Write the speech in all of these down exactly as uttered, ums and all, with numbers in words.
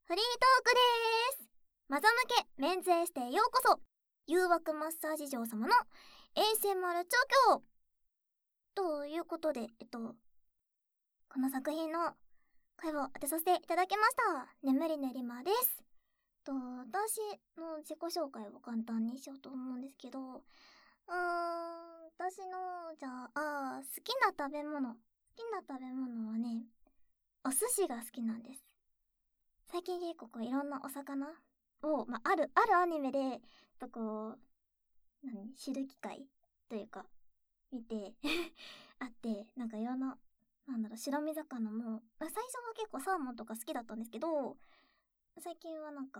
フリートークでーす。マザ向けメンズエステへようこそ。誘惑マッサージ嬢様の エーエスエムアール 調教ということで、えっとこの作品の声を当てさせていただきました。眠りねりまです。と私の自己紹介を簡単にしようと思うんですけど、うーん私のじゃあ好きな食べ物好きな食べ物はね、お寿司が好きなんです。最近結構こういろんなお魚を、まあ、あるあるアニメでとこう何知る機会というか見てあって、なんかいろんななんだろう白身魚も最初は結構サーモンとか好きだったんですけど、最近はなんか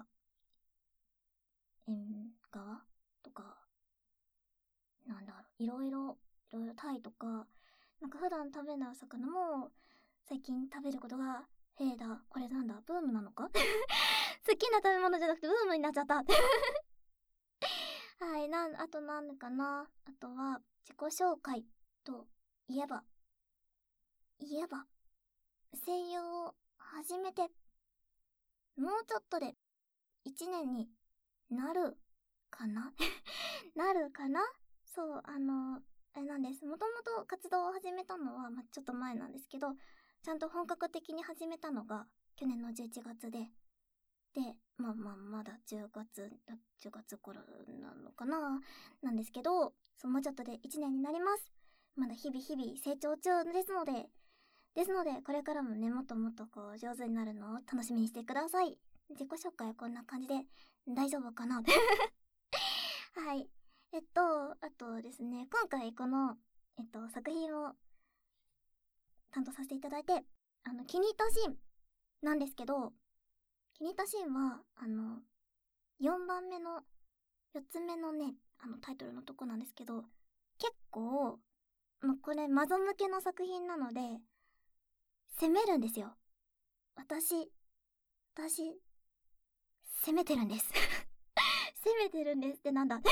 縁側とかなんだろういろいろいろいろタイとかなんか普段食べないお魚も最近食べることが増えた。これなんだブームなのか好きな食べ物じゃなくてブームになっちゃったはい、なんあとなんかなあとは自己紹介といえばいえば声優を始めてもうちょっとでいちねんになるかななるかな。そうあのあれなんです。もともと活動を始めたのは、まあ、ちょっと前なんですけど、ちゃんと本格的に始めたのが去年のじゅういちがつででまあまあまだじゅうがつじゅうがつ頃なのかななんですけど、そうもうちょっとでいちねんになります。まだ日々日々成長中ですのでですのでこれからもねもっともっとこう上手になるのを楽しみにしてください。自己紹介はこんな感じで大丈夫かなはい。えっとあとですね、今回このえっと作品を担当させていただいてあの気に入ったシーンなんですけど、気に入ったシーンはあのよんばんめのよっつめのねあのタイトルのとこなんですけど、結構まあこれマゾ向けの作品なので攻めるんですよ。私私攻めてるんです攻めてるんですってなんだで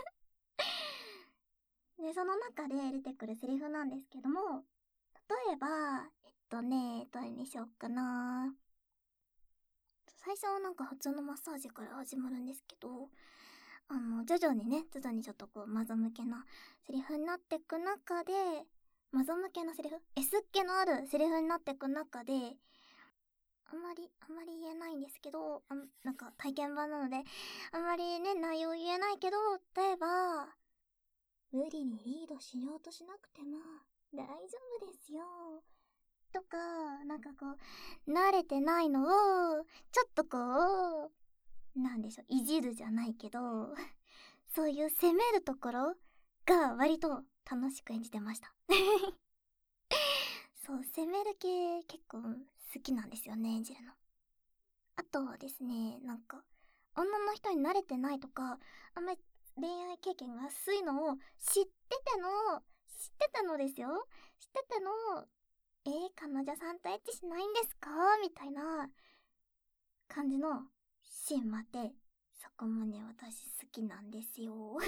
その中で出てくるセリフなんですけども、例えばえっとねどれにしようかな。最初はなんか普通のマッサージから始まるんですけど、あの徐々にね徐々にちょっとこうマゾ向けなセリフになってく中で、マゾ向けのセリフ S っ気のあるセリフになってく中で、あんまりあんまり言えないんですけど、あなんか体験版なのであんまりね内容言えないけど、例えば無理にリードしようとしなくても大丈夫ですよとか、なんかこう慣れてないのをちょっとこうなんでしょういじるじゃないけどそういう攻めるところが割と楽しく演じてましたそう攻める系結構好きなんですよね、演じるの。あとはですね、なんか女の人に慣れてないとかあんまり恋愛経験が薄いのを知ってての知ってたのですよ知っててのえー、彼女さんとエッチしないんですかみたいな感じのシーンまで、そこもね私好きなんですよ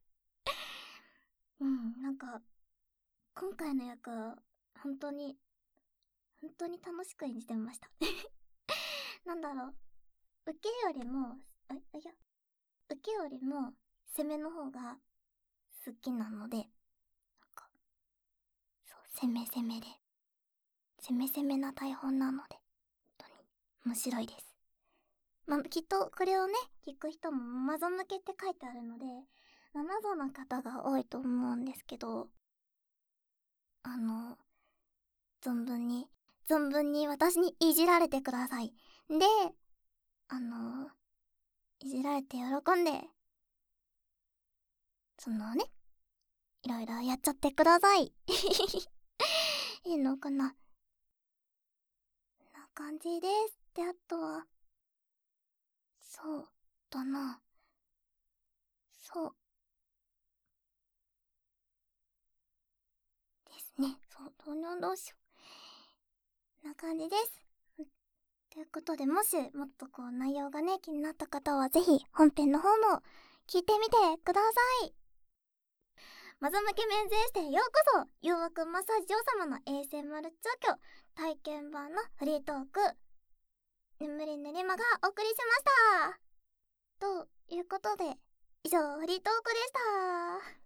うんなんか今回の役は本当に本当に楽しく演じてましたなんだろう、受けよりもあいや受けよりも攻めの方が好きなので、なんかそう攻め攻めで攻め攻めな台本なので本当に面白いです。まあ、きっとこれをね聞く人もマゾ向けって書いてあるので、まあ、マゾな方が多いと思うんですけど、あの存分に存分に私にいじられてください。であのいじられて喜んでそのねいろいろやっちゃってくださいいいのかな、こんな感じです。であとはそうだなそうですね、そうどうにどうしような感じです。ということで、もしもっとこう内容がね気になった方はぜひ本編の方も聞いてみてください。マゾ向けメンズエステへようこそ。誘惑マッサージ嬢様の エーエスエムアール 調教体験版のフリートーク眠りねりまがお送りしました。ということで、以上フリートークでした。